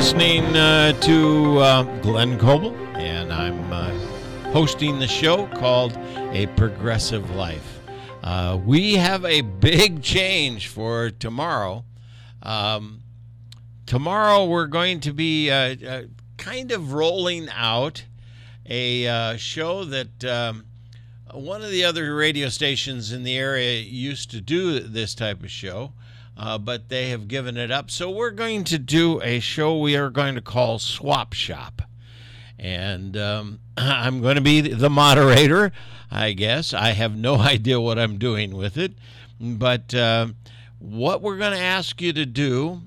listening to Glenn Coble, and I'm hosting the show called A Progressive Life. We have a big change for tomorrow. Tomorrow we're going to be kind of rolling out a show that one of the other radio stations in the area used to do this type of show. But they have given it up. So we're going to do a show we are going to call Swap Shop. And I'm going to be the moderator, I guess. I have no idea what I'm doing with it. But what we're going to ask you to do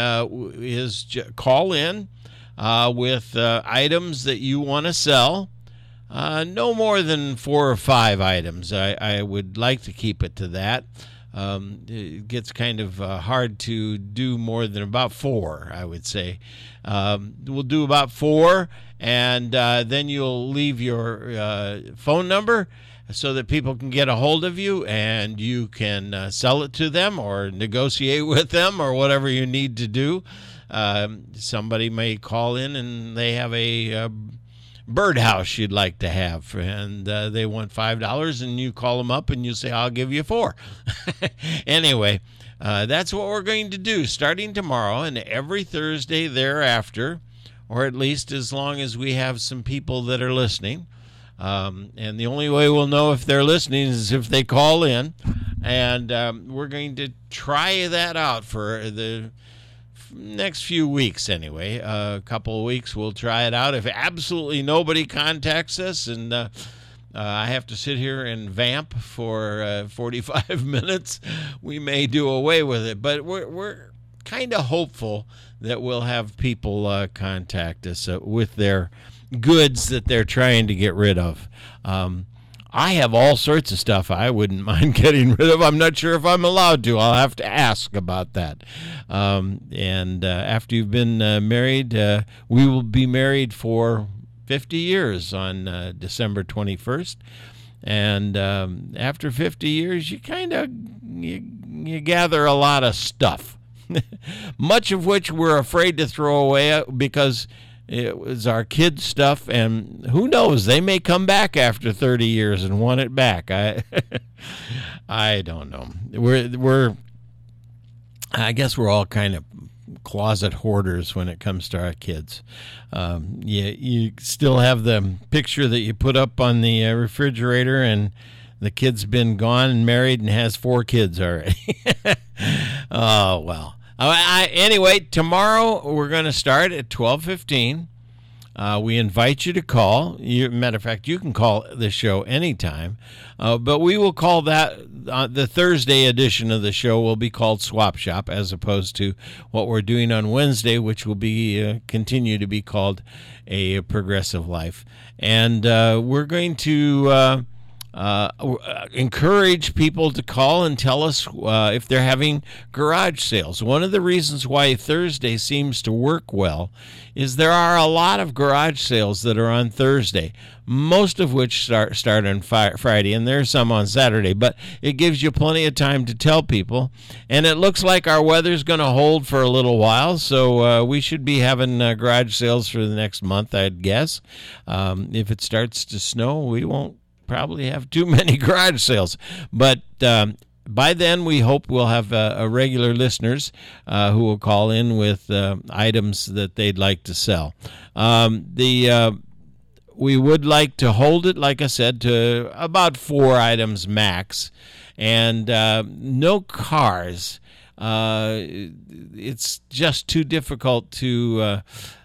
is call in with items that you want to sell. No more than 4 or 5 items. I would like to keep it to that. It gets kind of hard to do more than about 4, I would say. We'll do about 4, and then you'll leave your phone number so that people can get a hold of you, and you can sell it to them or negotiate with them or whatever you need to do. Somebody may call in and they have a birdhouse you'd like to have, and they want $5, and you call them up and you say, I'll give you 4. Anyway, that's what we're going to do starting tomorrow and every Thursday thereafter, or at least as long as we have some people that are listening. And the only way we'll know if they're listening is if they call in, and we're going to try that out for the next few weeks anyway. A couple of weeks we'll try it out. If absolutely nobody contacts us and I have to sit here and vamp for 45 minutes, we may do away with it. But we're kind of hopeful that we'll have people contact us with their goods that they're trying to get rid of. I have all sorts of stuff I wouldn't mind getting rid of. I'm not sure if I'm allowed to. I'll have to ask about that. And after you've been married, we will be married for 50 years on December 21st. And after 50 years, you kind of you gather a lot of stuff, much of which we're afraid to throw away because it was our kids' stuff, and who knows, they may come back after 30 years and want it back. I don't know. I guess we're all kind of closet hoarders when it comes to our kids. You still have the picture that you put up on the refrigerator, and the kid's been gone and married and has 4 kids already. Oh, well. Anyway, tomorrow we're going to start at 12:15. We invite you to call. Matter of fact, you can call the show anytime. But we will call that the Thursday edition of the show will be called Swap Shop, as opposed to what we're doing on Wednesday, which will be continue to be called A Progressive Life. And we're going to encourage people to call and tell us if they're having garage sales. One of the reasons why Thursday seems to work well is there are a lot of garage sales that are on Thursday, most of which start on Friday, and there's some on Saturday, but it gives you plenty of time to tell people. And it looks like our weather's going to hold for a little while, so we should be having garage sales for the next month, I'd guess. If it starts to snow, we won't probably have too many garage sales, but by then we hope we'll have regular listeners who will call in with items that they'd like to sell. We would like to hold it, like I said, to about 4 items max, and no cars. It's just too difficult to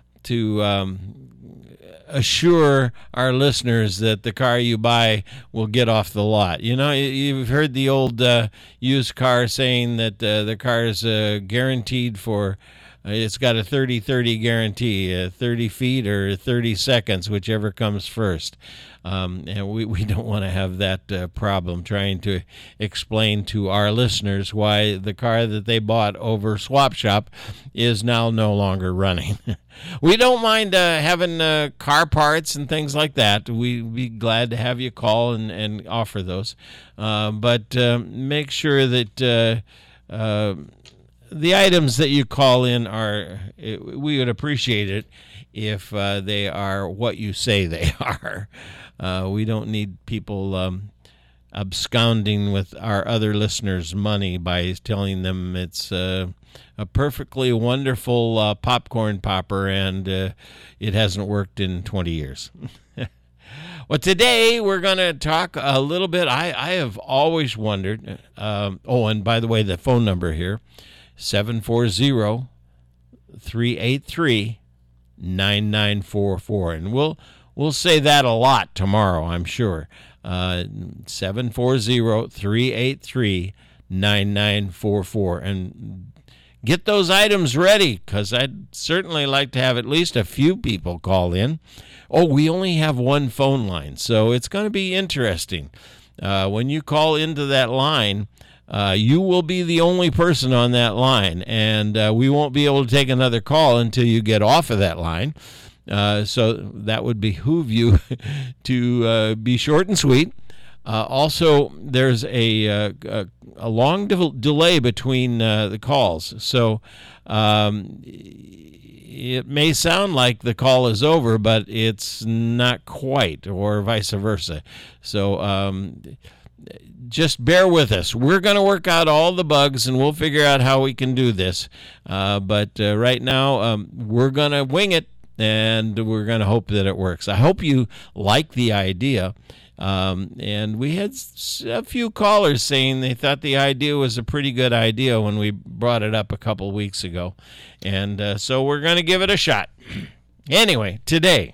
assure our listeners that the car you buy will get off the lot. You know, you've heard the old used car saying that the car is guaranteed for, it's got a 30-30 guarantee, 30 feet or 30 seconds, whichever comes first. And we don't want to have that problem trying to explain to our listeners why the car that they bought over Swap Shop is now no longer running. We don't mind having car parts and things like that. We'd be glad to have you call and offer those. But make sure that the items that you call in we would appreciate it if they are what you say they are. We don't need people absconding with our other listeners' money by telling them it's a perfectly wonderful popcorn popper and it hasn't worked in 20 years. Well, today we're going to talk a little bit. I have always wondered. And by the way, the phone number here, 740-383-9944. And we'll say that a lot tomorrow, I'm sure. 740-383-9944. And get those items ready, because I'd certainly like to have at least a few people call in. Oh, we only have one phone line, so it's going to be interesting. When you call into that line, you will be the only person on that line, and we won't be able to take another call until you get off of that line. So that would behoove you to be short and sweet. Also, there's a long delay between the calls, so it may sound like the call is over, but it's not quite, or vice versa. So just bear with us. We're going to work out all the bugs, and we'll figure out how we can do this. But right now, we're going to wing it, and we're going to hope that it works. I hope you like the idea. And we had a few callers saying they thought the idea was a pretty good idea when we brought it up a couple weeks ago. And so we're going to give it a shot. Anyway, today.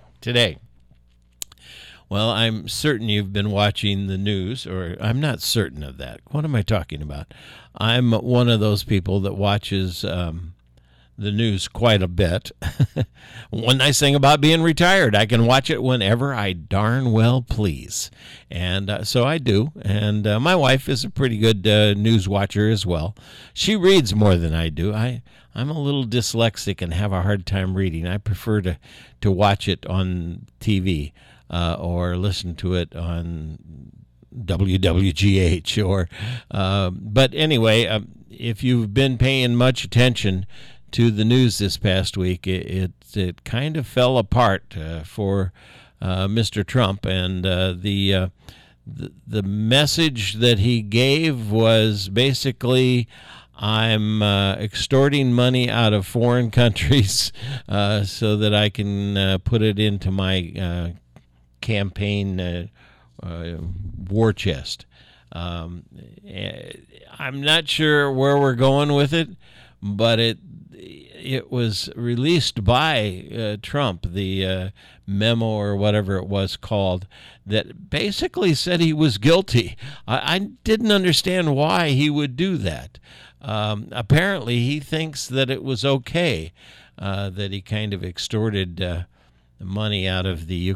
Well, I'm certain you've been watching the news, or I'm not certain of that. What am I talking about? I'm one of those people that watches the news quite a bit. One nice thing about being retired, I can watch it whenever I darn well please. And so I do. And my wife is a pretty good news watcher as well. She reads more than I do. I'm a little dyslexic and have a hard time reading. I prefer to watch it on TV or listen to it on WWGH. But anyway, if you've been paying much attention to the news this past week, it kind of fell apart for Mr. Trump, and the message that he gave was basically, I'm extorting money out of foreign countries so that I can put it into my campaign war chest. I'm not sure where we're going with it, but it was released by Trump, the memo or whatever it was called, that basically said he was guilty. I didn't understand why he would do that. Apparently, he thinks that it was okay that he kind of extorted money out of the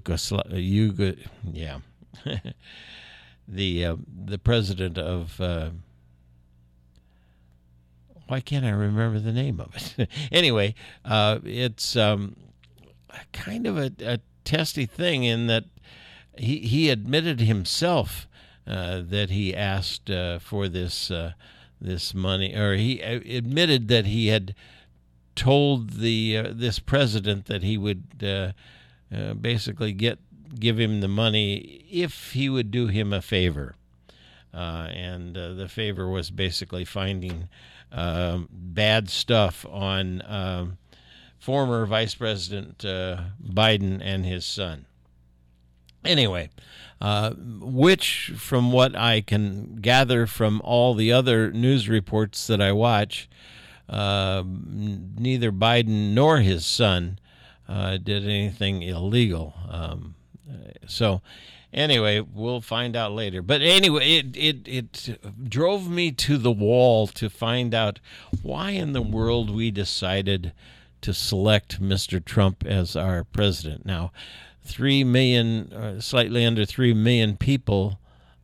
the president of. Why can't I remember the name of it? Anyway, it's kind of a testy thing in that he admitted himself that he asked for this money, or he admitted that he had told this president that he would basically give him the money if he would do him a favor, and the favor was basically finding bad stuff on former Vice President Biden and his son. Anyway, which, from what I can gather from all the other news reports that I watch, neither Biden nor his son did anything illegal. So anyway, we'll find out later. But anyway, it drove me to the wall to find out why in the world we decided to select Mr. Trump as our president. Now, 3 million, slightly under 3 million people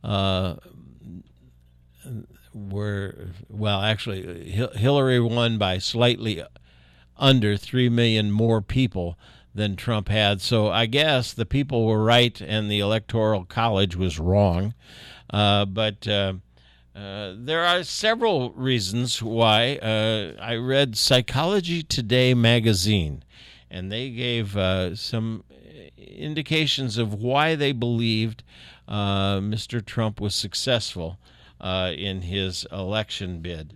actually, Hillary won by slightly under 3 million more people than Trump had. So I guess the people were right and the Electoral College was wrong. But There are several reasons why. I read Psychology Today magazine, and they gave some indications of why they believed Mr. Trump was successful in his election bid.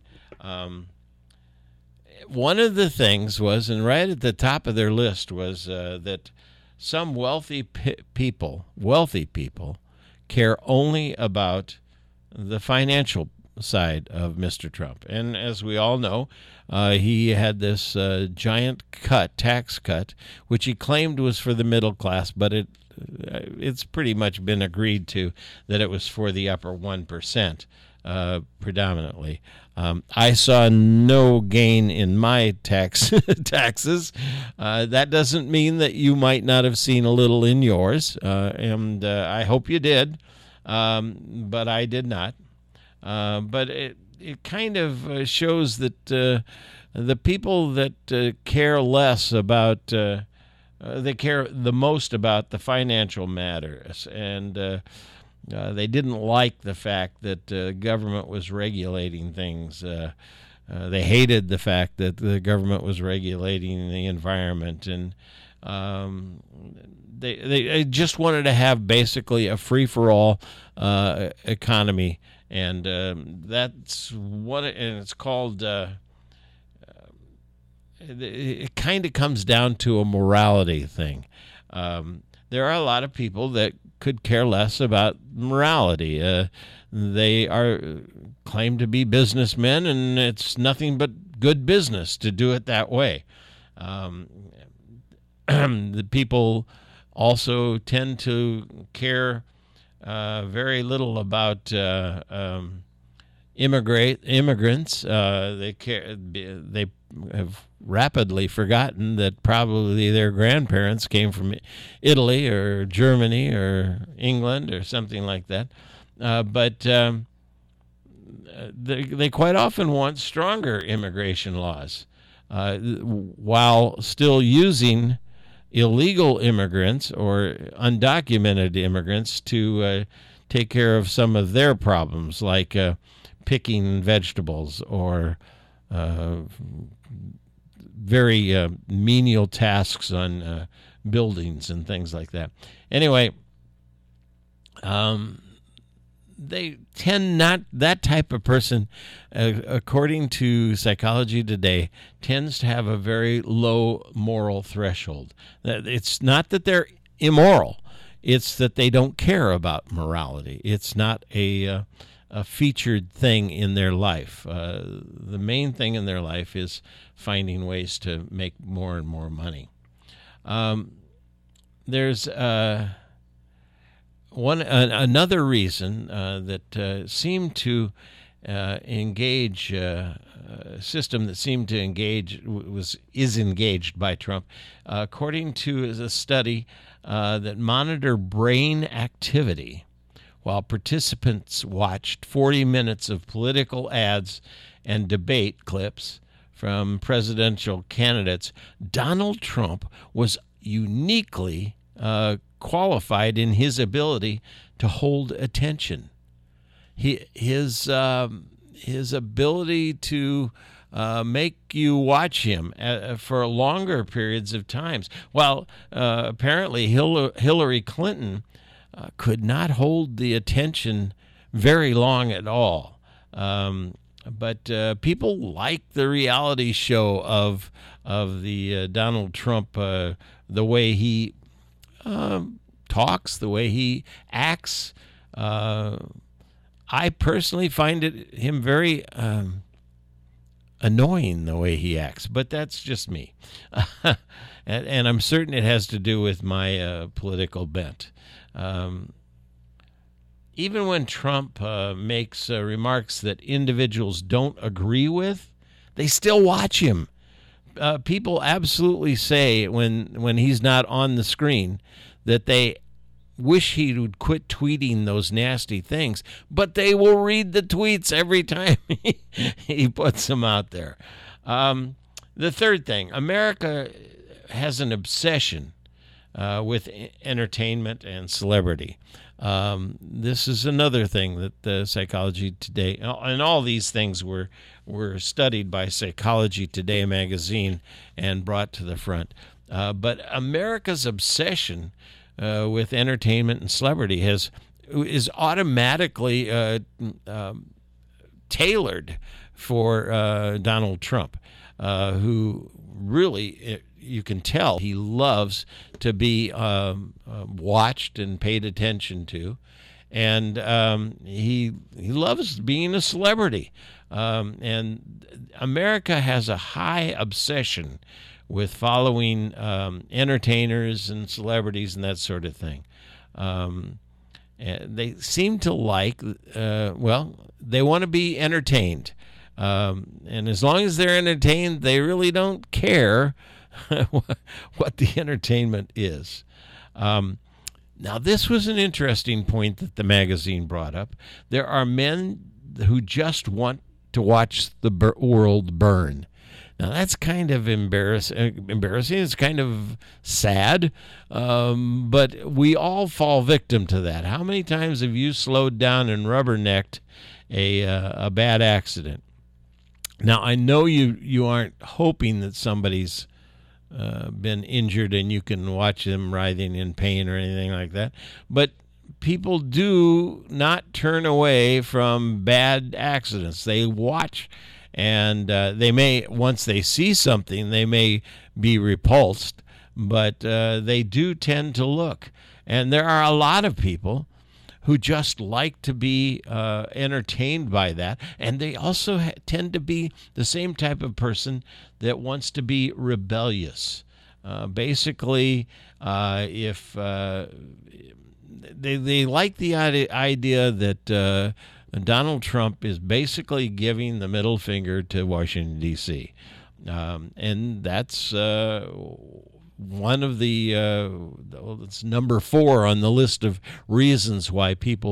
One of the things was, and right at the top of their list was that some wealthy people, care only about the financial side of Mr. Trump. And as we all know, he had this giant tax cut, which he claimed was for the middle class, but it's pretty much been agreed to that it was for the upper 1%. Predominantly. I saw no gain in my taxes. That doesn't mean that you might not have seen a little in yours, and I hope you did, but I did not. But it kind of shows that the people that care less about, they care the most about the financial matters, and they didn't like the fact that government was regulating things. They hated the fact that the government was regulating the environment, and they just wanted to have basically a free-for-all economy, and that's what. And it's called. It kind of comes down to a morality thing. There are a lot of people that could care less about morality. They claim to be businessmen, and it's nothing but good business to do it that way. The people also tend to care very little about immigrants. They have rapidly forgotten that probably their grandparents came from Italy or Germany or England or something like that. But they quite often want stronger immigration laws while still using illegal immigrants or undocumented immigrants to take care of some of their problems, like picking vegetables or very menial tasks on buildings and things like that. Anyway, they tend not, that type of person, according to Psychology Today, tends to have a very low moral threshold. It's not that they're immoral. It's that they don't care about morality. It's not a featured thing in their life. The main thing in their life is finding ways to make more and more money. There's another reason that seemed to engage a system that seemed to engage is engaged by Trump, according to a study that monitored brain activity while participants watched 40 minutes of political ads and debate clips from presidential candidates. Donald Trump was uniquely qualified in his ability to hold attention. His ability to make you watch him for longer periods of times. While apparently Hillary Clinton could not hold the attention very long at all. But people like the reality show of the Donald Trump, the way he talks, the way he acts. I personally find him very annoying, the way he acts, but that's just me. And I'm certain it has to do with my political bent. Even when Trump makes remarks that individuals don't agree with, they still watch him. People absolutely say when he's not on the screen that they wish he would quit tweeting those nasty things, but they will read the tweets every time he puts them out there. The third thing, America has an obsession with entertainment and celebrity. This is another thing that the Psychology Today, and all these things were studied by Psychology Today magazine and brought to the front. But America's obsession with entertainment and celebrity is automatically tailored for Donald Trump, who really, you can tell he loves to be watched and paid attention to, and he loves being a celebrity. And America has a high obsession with following entertainers and celebrities and that sort of thing. They seem to like, they want to be entertained. And as long as they're entertained, they really don't care what the entertainment is. Now, this was an interesting point that the magazine brought up. There are men who just want to watch the world burn. Now, that's kind of embarrassing. It's kind of sad, but we all fall victim to that. How many times have you slowed down and rubbernecked a bad accident? Now, I know you aren't hoping that somebody's been injured and you can watch them writhing in pain or anything like that, but people do not turn away from bad accidents. They watch, and they may, once they see something, they may be repulsed, but they do tend to look. And there are a lot of people who just like to be entertained by that. And they also tend to be the same type of person that wants to be rebellious. Basically, if they like the idea that Donald Trump is basically giving the middle finger to Washington, D.C. And that's one of it's number 4 on the list of reasons why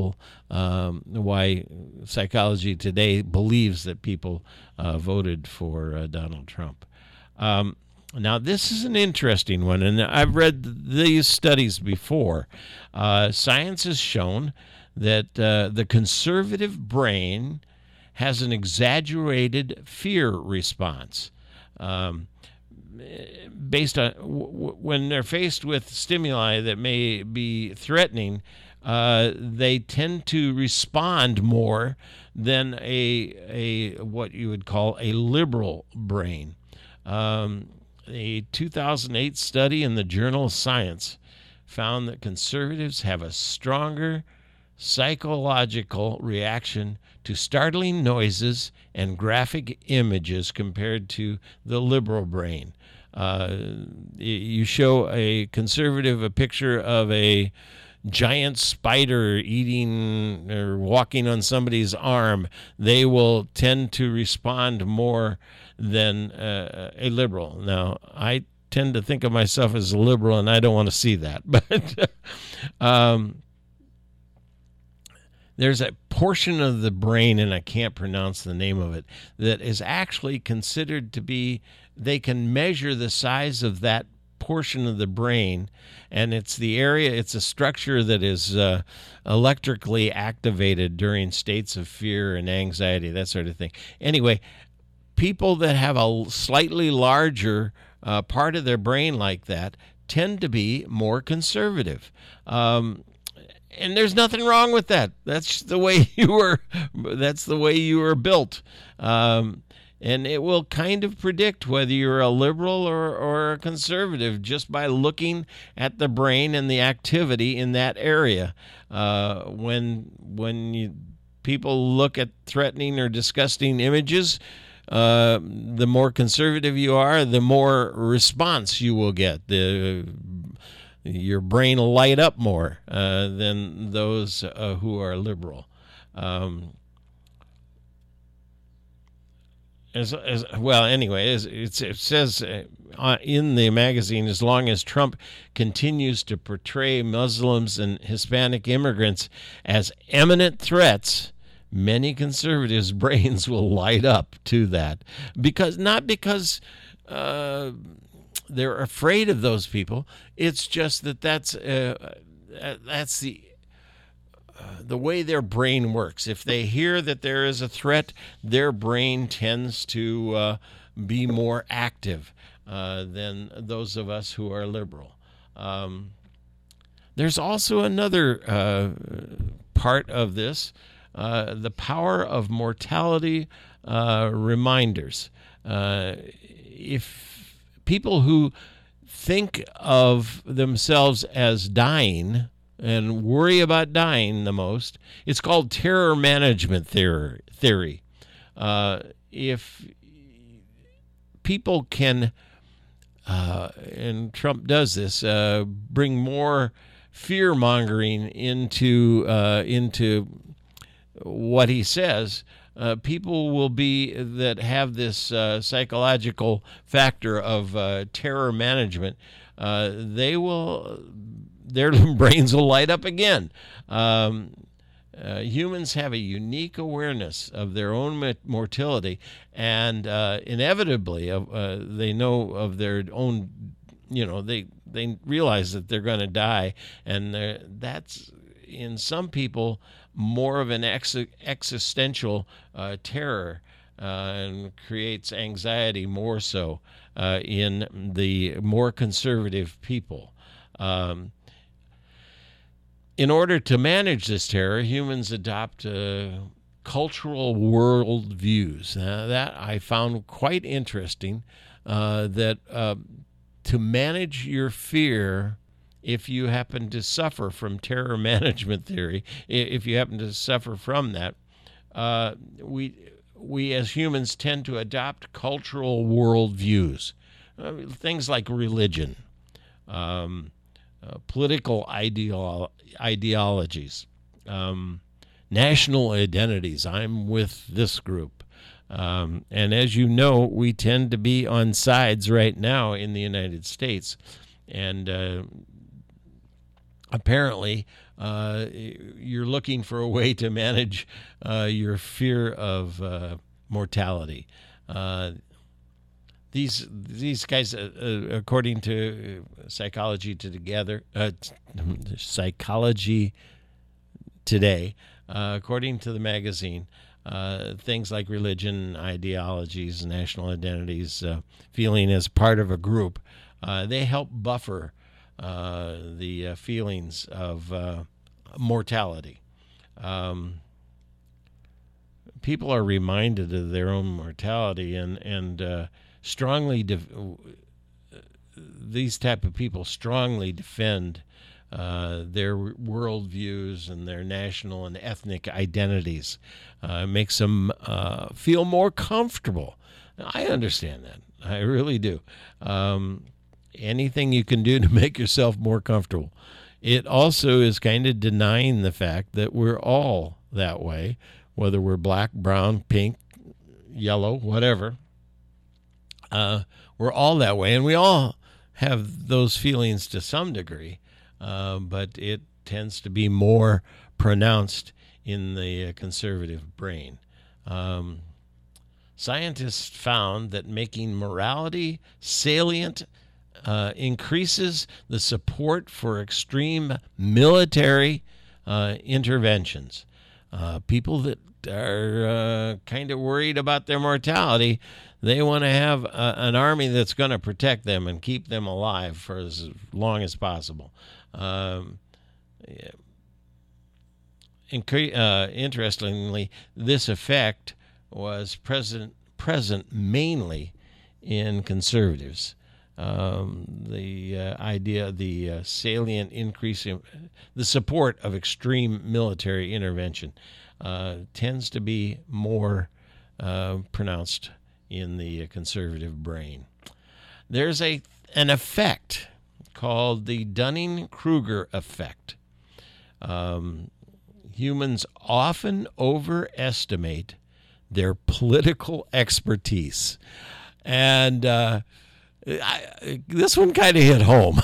why Psychology Today believes that people voted for Donald Trump. Now, this is an interesting one, and I've read these studies before. Science has shown that the conservative brain has an exaggerated fear response. Based on when they're faced with stimuli that may be threatening, they tend to respond more than a what you would call a liberal brain. A 2008 study in the journal Science found that conservatives have a stronger psychological reaction to startling noises and graphic images compared to the liberal brain. You show a conservative a picture of a giant spider eating or walking on somebody's arm, they will tend to respond more than a liberal. Now, I tend to think of myself as a liberal, and I don't want to see that. But there's a portion of the brain, and I can't pronounce the name of it, that is actually considered to be, they can measure the size of that portion of the brain, and it's a structure that is electrically activated during states of fear and anxiety, that sort of thing. Anyway, people that have a slightly larger part of their brain like that tend to be more conservative. And there's nothing wrong with that. That's the way you were built. And it will kind of predict whether you're a liberal or a conservative just by looking at the brain and the activity in that area. When people look at threatening or disgusting images, the more conservative you are, the more response you will get. Your brain will light up more than those who are liberal. It says in the magazine, as long as Trump continues to portray Muslims and Hispanic immigrants as eminent threats, many conservatives' brains will light up to that. Not because they're afraid of those people. It's just that's the the way their brain works. If they hear that there is a threat, their brain tends to be more active than those of us who are liberal. There's also another part of this, the power of mortality reminders. If people who think of themselves as dying and worry about dying the most, it's called terror management theory. If people can, and Trump does this, bring more fear mongering into what he says, people will be that have this psychological factor of terror management. Their brains will light up again. Humans have a unique awareness of their own mortality, and inevitably, they know of their own. They realize that they're going to die, and that's in some people more of an existential terror, and creates anxiety more so in the more conservative people. In order to manage this terror, humans adopt cultural worldviews. That I found quite interesting, that to manage your fear, if you happen to suffer from terror management theory, if you happen to suffer from that, we as humans tend to adopt cultural worldviews, things like religion, political ideologies, national identities. I'm with this group. And as you know, we tend to be on sides right now in the United States. And apparently, you're looking for a way to manage your fear of mortality. These guys, according to Psychology Today, according to the magazine, things like religion, ideologies, national identities, feeling as part of a group, they help buffer the feelings of mortality. People are reminded of their own mortality, and strongly these type of people strongly defend their worldviews and their national and ethnic identities. Makes them feel more comfortable. I understand that. I really do. Anything you can do to make yourself more comfortable. It also is kind of denying the fact that we're all that way, whether we're black, brown, pink, yellow, whatever. We're all that way, and we all have those feelings to some degree, but it tends to be more pronounced in the conservative brain. Scientists found that making morality salient increases the support for extreme military interventions. People that are kind of worried about their mortality, they want to have an army that's going to protect them and keep them alive for as long as possible. Interestingly, this effect was present mainly in conservatives. The idea, the salient increase in the support of extreme military intervention tends to be more pronounced in the conservative brain. There's an effect called the Dunning-Kruger effect. Humans often overestimate their political expertise. And this one kind of hit home.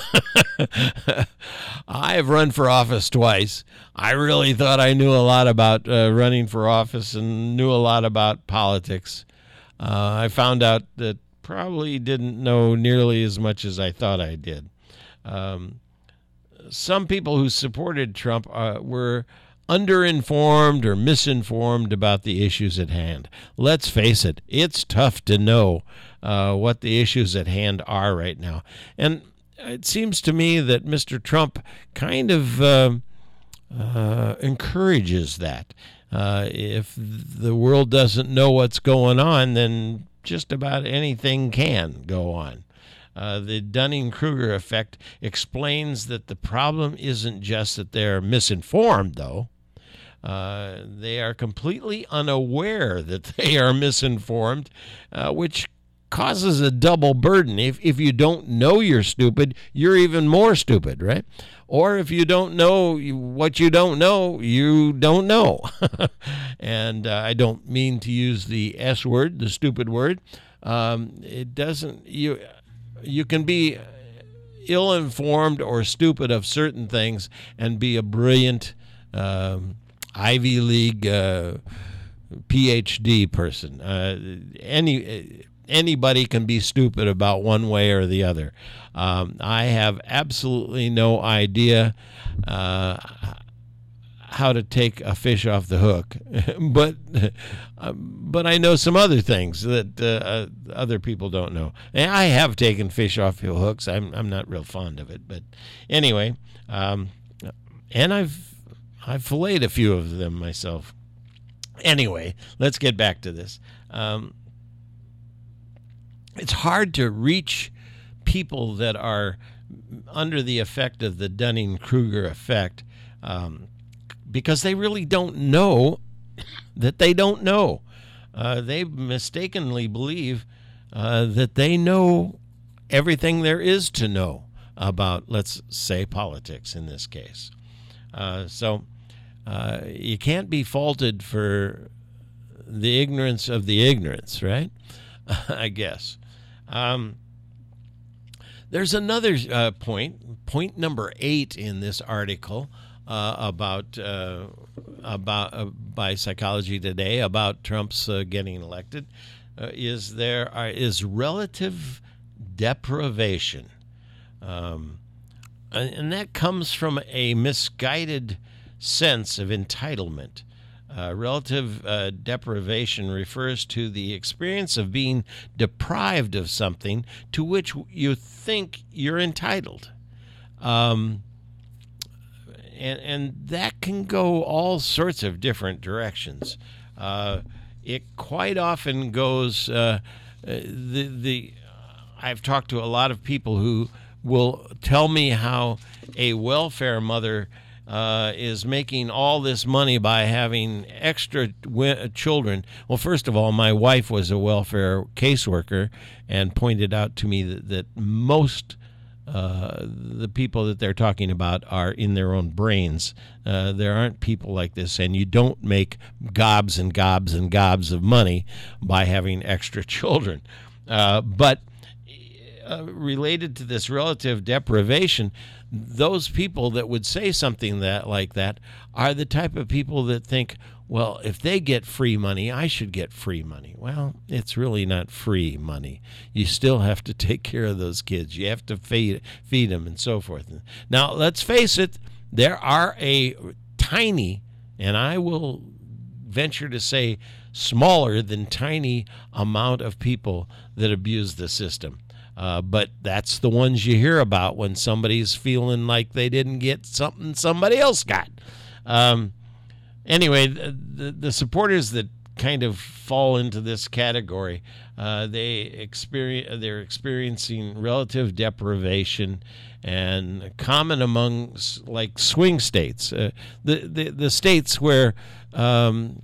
I've run for office twice. I really thought I knew a lot about running for office and knew a lot about politics. I found out that probably didn't know nearly as much as I thought I did. Some people who supported Trump were underinformed or misinformed about the issues at hand. Let's face it, it's tough to know what the issues at hand are right now. And it seems to me that Mr. Trump kind of encourages that. If the world doesn't know what's going on, then just about anything can go on. The Dunning-Kruger effect explains that the problem isn't just that they're misinformed, though. They are completely unaware that they are misinformed, which causes a double burden. If you don't know you're stupid, you're even more stupid, right? Or if you don't know what you don't know, you don't know. And I don't mean to use the S word, the stupid word. It doesn't, you can be ill-informed or stupid of certain things and be a brilliant Ivy League PhD person. Anybody can be stupid about one way or the other. I have absolutely no idea how to take a fish off the hook, but I know some other things that other people don't know. And I have taken fish off hooks. I'm not real fond of it, but anyway, and I've filleted a few of them myself. Anyway, let's get back to this. It's hard to reach people that are under the effect of the Dunning-Kruger effect because they really don't know that they don't know. They mistakenly believe that they know everything there is to know about, let's say, politics in this case. So you can't be faulted for the ignorance of the ignorance, right? I guess. There's another point number 8 in this article about by Psychology Today about Trump's getting elected. Is relative deprivation, and that comes from a misguided sense of entitlement. Relative deprivation refers to the experience of being deprived of something to which you think you're entitled. And that can go all sorts of different directions. It quite often goes, I've talked to a lot of people who will tell me how a welfare mother is making all this money by having extra children. Well, first of all, my wife was a welfare caseworker and pointed out to me that most the people that they're talking about are in their own brains. There aren't people like this, and you don't make gobs and gobs and gobs of money by having extra children. But related to this relative deprivation, those people that would say something like that are the type of people that think, well, if they get free money, I should get free money. Well, it's really not free money. You still have to take care of those kids. You have to feed them and so forth. Now, let's face it, there are a tiny, and I will venture to say smaller than tiny amount of people that abuse the system. But that's the ones you hear about when somebody's feeling like they didn't get something somebody else got. Anyway, the supporters that kind of fall into this category, they're experiencing relative deprivation, and common among like swing states, the states where the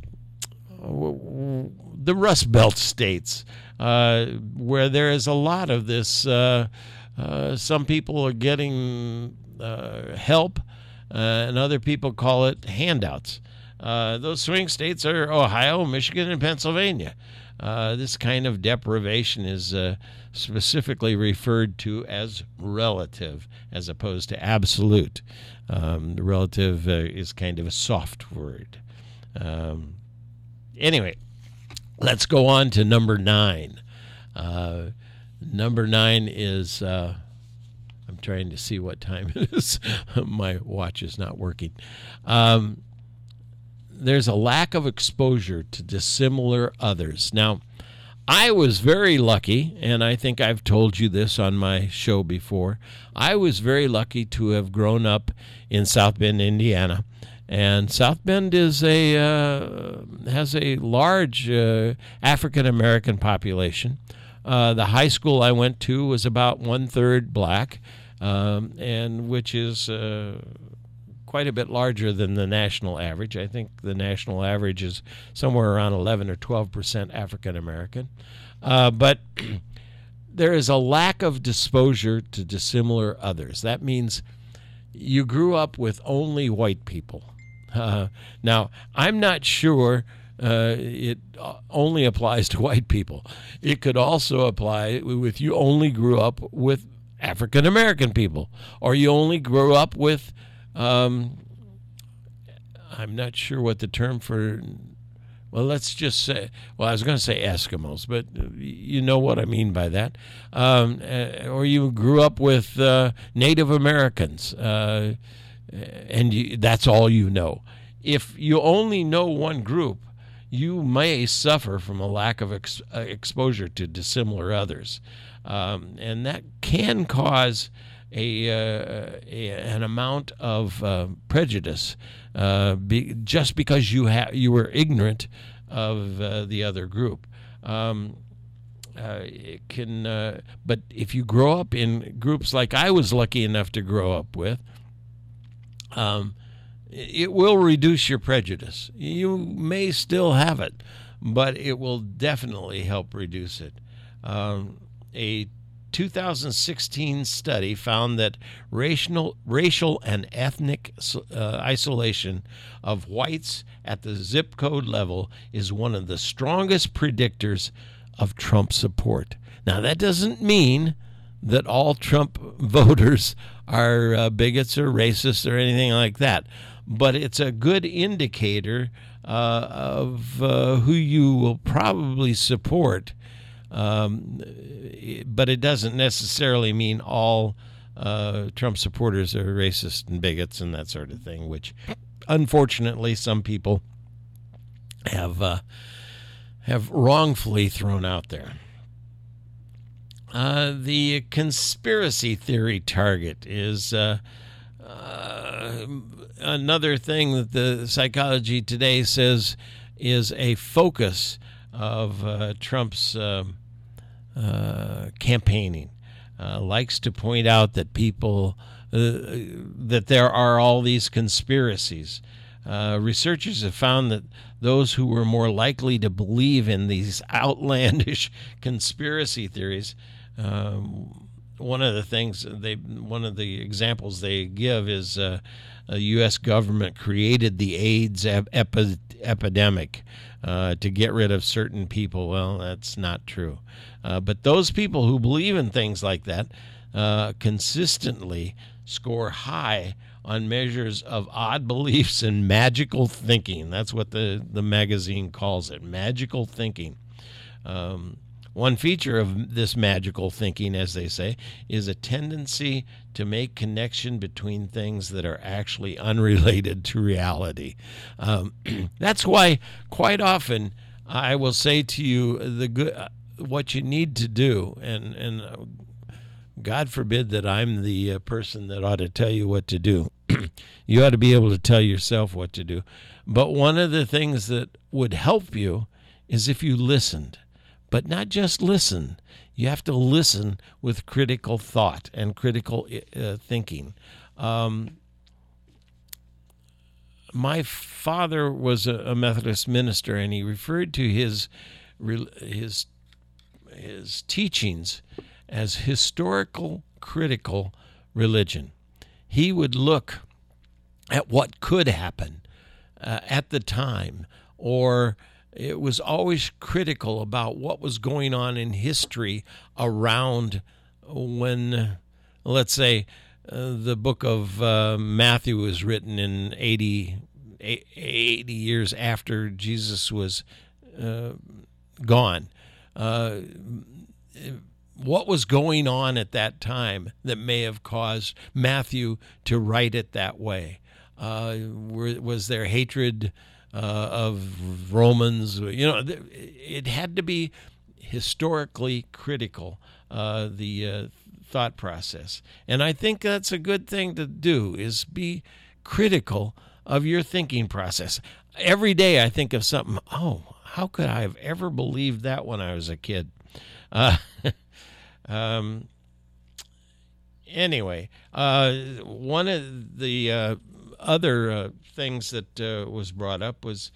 Rust Belt states, where there is a lot of this. Some people are getting help, and other people call it handouts. Those swing states are Ohio, Michigan, and Pennsylvania. This kind of deprivation is specifically referred to as relative as opposed to absolute. Relative is kind of a soft word. Anyway, let's go on to number 9. Number 9 is, I'm trying to see what time it is. My watch is not working. there's a lack of exposure to dissimilar others. Now, I was very lucky, and I think I've told you this on my show before. I was very lucky to have grown up in South Bend, Indiana, and South Bend is has a large African American population. The high school I went to was about 1/3 black, and which is quite a bit larger than the national average. I think the national average is somewhere around 11 or 12% African American. But there is a lack of exposure to dissimilar others. That means you grew up with only white people. Now, I'm not sure it only applies to white people. It could also apply with you only grew up with African American people, or you only grew up with I'm not sure what the term for, well, let's just say, well, I was going to say Eskimos, but you know what I mean by that. Or you grew up with Native Americans, and that's all you know. If you only know one group, you may suffer from a lack of exposure to dissimilar others. And that can cause an amount of prejudice just because you were ignorant of the other group. It can, but if you grow up in groups like I was lucky enough to grow up with, it will reduce your prejudice. You may still have it, but it will definitely help reduce it. A 2016 study found that racial and ethnic isolation of whites at the zip code level is one of the strongest predictors of Trump support. Now, that doesn't mean that all Trump voters are bigots or racists or anything like that, but it's a good indicator of who you will probably support. But it doesn't necessarily mean all Trump supporters are racist and bigots and that sort of thing, which unfortunately some people have wrongfully thrown out there. The conspiracy theory target is another thing that the Psychology Today says is a focus of Trump's campaigning. Likes to point out that that there are all these conspiracies. Researchers have found that those who were more likely to believe in these outlandish conspiracy theories, one of the examples they give is the U.S. government created the AIDS epidemic to get rid of certain people. Well, that's not true. But those people who believe in things like that consistently score high on measures of odd beliefs and magical thinking. That's what the magazine calls it, magical thinking. One feature of this magical thinking, as they say, is a tendency to make connection between things that are actually unrelated to reality. That's why quite often I will say to you what you need to do, and God forbid that I'm the person that ought to tell you what to do. You ought to be able to tell yourself what to do. But one of the things that would help you is if you listened. But not just listen. You have to listen with critical thought and critical thinking. My father was a Methodist minister, and he referred to his teachings as historical critical religion. He would look at what could happen at the time, or it was always critical about what was going on in history around when, let's say, the book of Matthew was written in 80 years after Jesus was gone. What was going on at that time that may have caused Matthew to write it that way? Was there hatred of Romans. It had to be historically critical, the thought process. And I think that's a good thing to do, is be critical of your thinking process. Every day I think of something, how could I have ever believed that when I was a kid? Anyway, one of the other things that was brought up was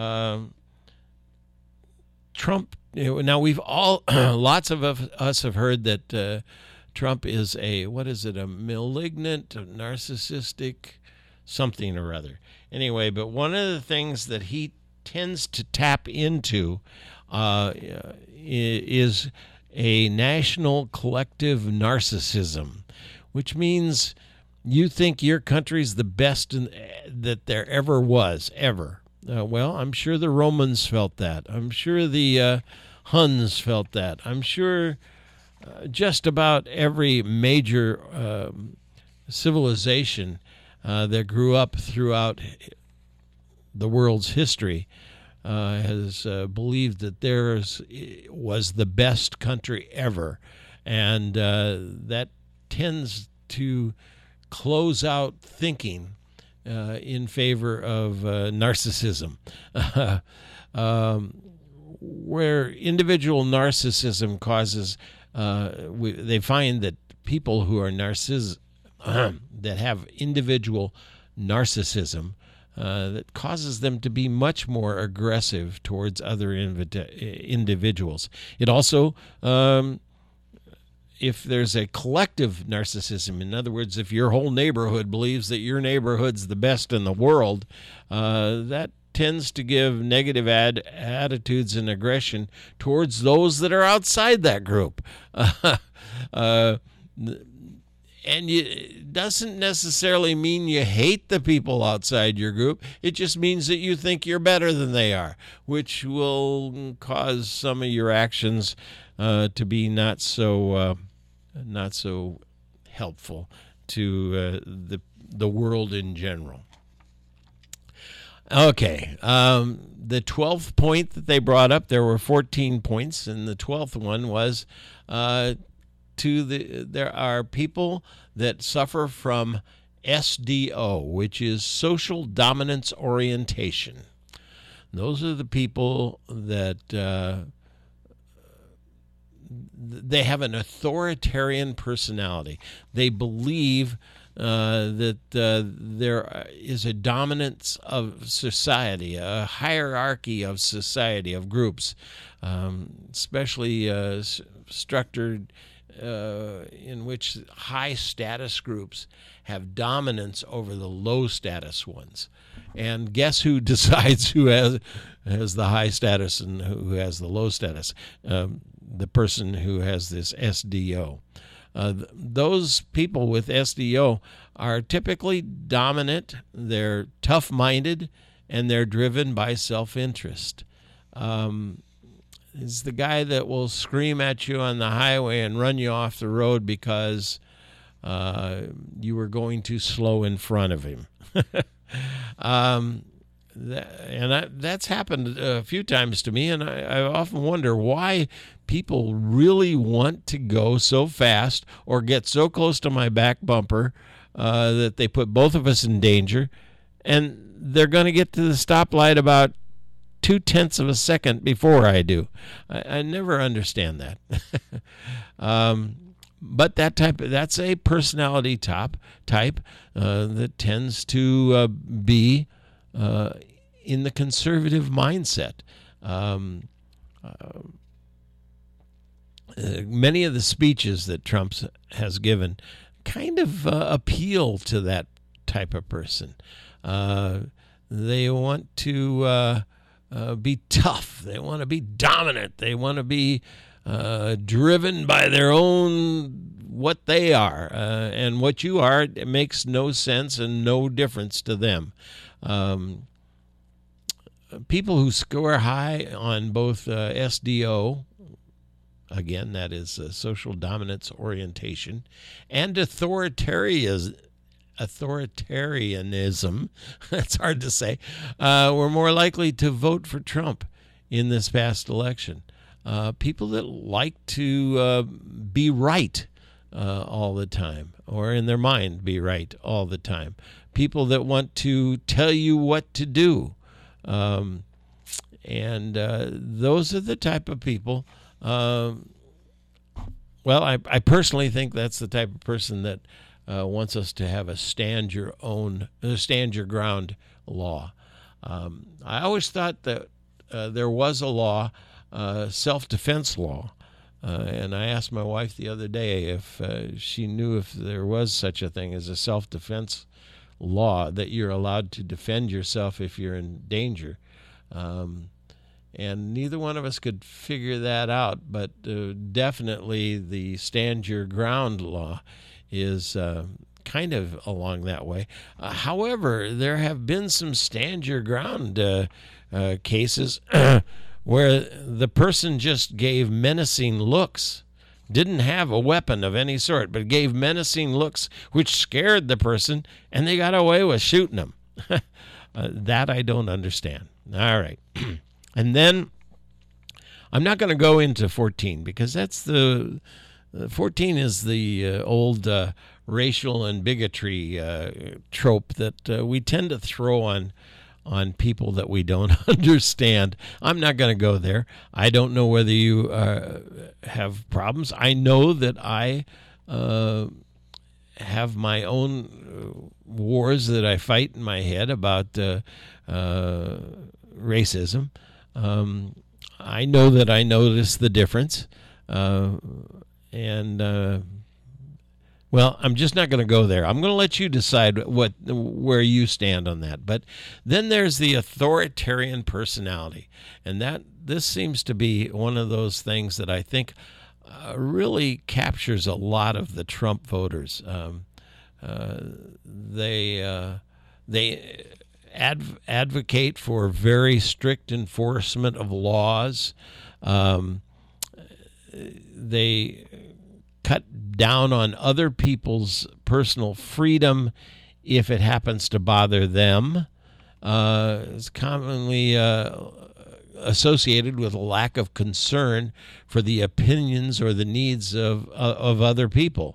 Trump. Now we've all, lots of us have heard that Trump is a malignant, narcissistic, something or other. Anyway, but one of the things that he tends to tap into is a national collective narcissism, which means you think your country's the best that there ever was, ever. Well, I'm sure the Romans felt that. I'm sure the Huns felt that. I'm sure just about every major civilization that grew up throughout the world's history has believed that theirs was the best country ever. And that tends to close out thinking in favor of narcissism. Where individual narcissism causes, they find that people who are that have individual narcissism, that causes them to be much more aggressive towards other individuals. It also, if there's a collective narcissism, in other words, if your whole neighborhood believes that your neighborhood's the best in the world, that tends to give negative attitudes and aggression towards those that are outside that group. And it doesn't necessarily mean you hate the people outside your group. It just means that you think you're better than they are, which will cause some of your actions to be not so helpful to the world in general. Okay, the 12th point that they brought up, there were 14 points, and the 12th one was there are people that suffer from SDO, which is social dominance orientation. Those are the people that they have an authoritarian personality. They believe that there is a dominance of society, a hierarchy of society, of groups, especially structured in which high status groups have dominance over the low status ones. And guess who decides who has the high status and who has the low status? The person who has this SDO. Those people with SDO are typically dominant, they're tough-minded, and they're driven by self-interest. Is the guy that will scream at you on the highway and run you off the road because you were going too slow in front of him. That's happened a few times to me, and I often wonder why people really want to go so fast or get so close to my back bumper that they put both of us in danger, and they're going to get to the stoplight about 0.2 of a second before I do. I never understand that. But that's a personality type that tends to be in the conservative mindset. Many of the speeches that Trump has given kind of appeal to that type of person. They want to be tough. They want to be dominant. They want to be driven by their own what they are. And what you are, it makes no sense and no difference to them. People who score high on both SDO, again, that is social dominance orientation, and authoritarianism, authoritarianism, that's hard to say, were more likely to vote for Trump in this past election. People that like to be right all the time, or in their mind be right all the time. People that want to tell you what to do. And those are the type of people. Well, I personally think that's the type of person that wants us to have a stand your ground law. I always thought that there was a law, self-defense law, and I asked my wife the other day if she knew if there was such a thing as a self-defense law, that you're allowed to defend yourself if you're in danger. And neither one of us could figure that out, but definitely the stand your ground law is kind of along that way. However, there have been some stand your ground cases where the person just gave menacing looks, didn't have a weapon of any sort, but gave menacing looks which scared the person, and they got away with shooting them. That I don't understand. All right. And then I'm not going to go into 14 because that's 14 is the old racial and bigotry trope that we tend to throw on people that we don't understand. I'm not going to go there. I don't know whether you have problems. I know that I have my own wars that I fight in my head about racism. I know that I notice the difference, well, I'm just not going to go there. I'm going to let you decide where you stand on that. But then there's the authoritarian personality, and this seems to be one of those things that I think really captures a lot of the Trump voters. They advocate for very strict enforcement of laws. They cut down on other people's personal freedom if it happens to bother them. It's commonly associated with a lack of concern for the opinions or the needs of other people.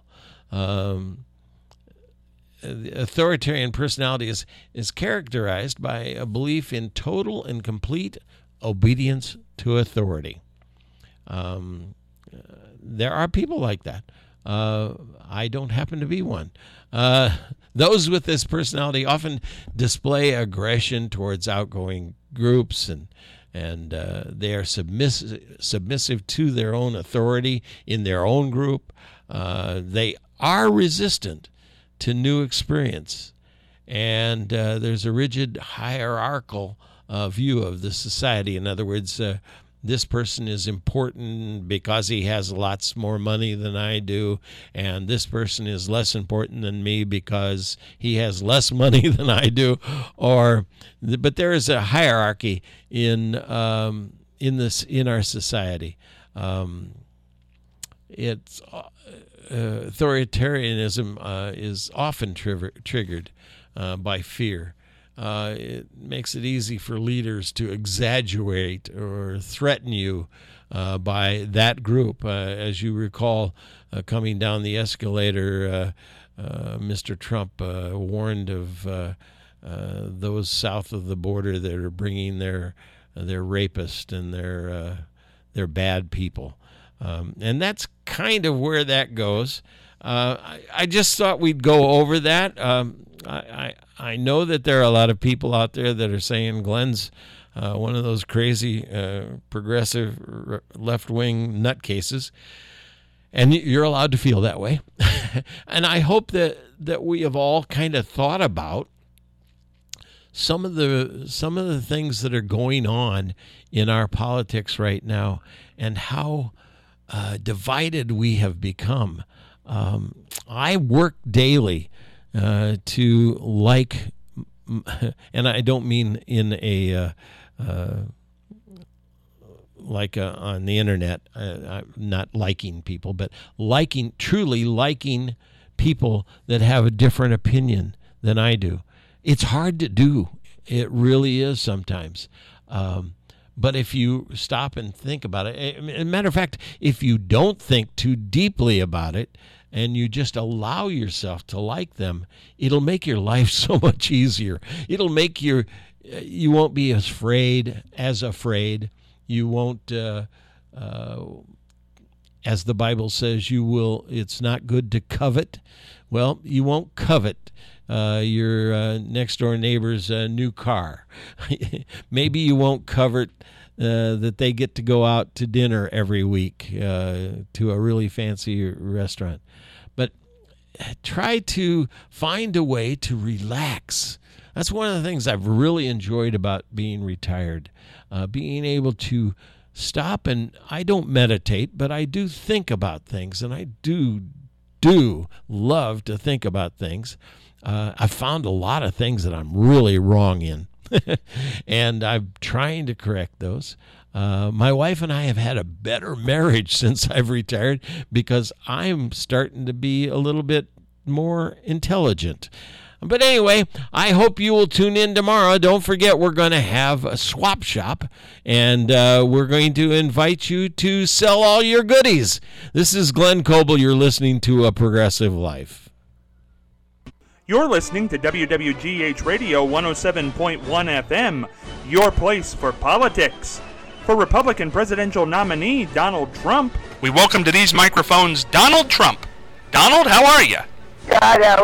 The authoritarian personality is characterized by a belief in total and complete obedience to authority. There are people like that. I don't happen to be one. Those with this personality often display aggression towards outgoing groups, and they are submissive to their own authority in their own group. They are resistant to new experience, and there's a rigid hierarchical view of the society. In other words, this person is important because he has lots more money than I do, and this person is less important than me because he has less money than I do. But there is a hierarchy in our society. It's authoritarianism is often triggered by fear. It makes it easy for leaders to exaggerate or threaten you by that group. As you recall, coming down the escalator, Mr. Trump warned of those south of the border that are bringing their rapists and their bad people. And that's kind of where that goes. I just thought we'd go over that. I know that there are a lot of people out there that are saying Glenn's one of those crazy progressive left-wing nutcases, and you're allowed to feel that way. And I hope that we have all kind of thought about some of the things that are going on in our politics right now, and how divided we have become. I work daily to like, and I don't mean in a on the internet. I'm not liking people, but truly liking people that have a different opinion than I do. It's hard to do. It really is sometimes. But if you stop and think about it, as a matter of fact, if you don't think too deeply about it and you just allow yourself to like them, it'll make your life so much easier. It'll make you won't be as afraid. You won't, as the Bible says, it's not good to covet. Well, you won't covet your next door neighbor's new car. Maybe you won't covet that they get to go out to dinner every week to a really fancy restaurant. But try to find a way to relax. That's one of the things I've really enjoyed about being retired, being able to stop. And I don't meditate, but I do think about things, and I do love to think about things. I've found a lot of things that I'm really wrong in, and I'm trying to correct those. My wife and I have had a better marriage since I've retired because I'm starting to be a little bit more intelligent. But anyway, I hope you will tune in tomorrow. Don't forget, we're going to have a swap shop, and we're going to invite you to sell all your goodies. This is Glenn Coble. You're listening to A Progressive Life. You're listening to WWGH Radio 107.1 FM, your place for politics. For Republican presidential nominee Donald Trump, we welcome to these microphones Donald Trump. Donald, how are you? God, how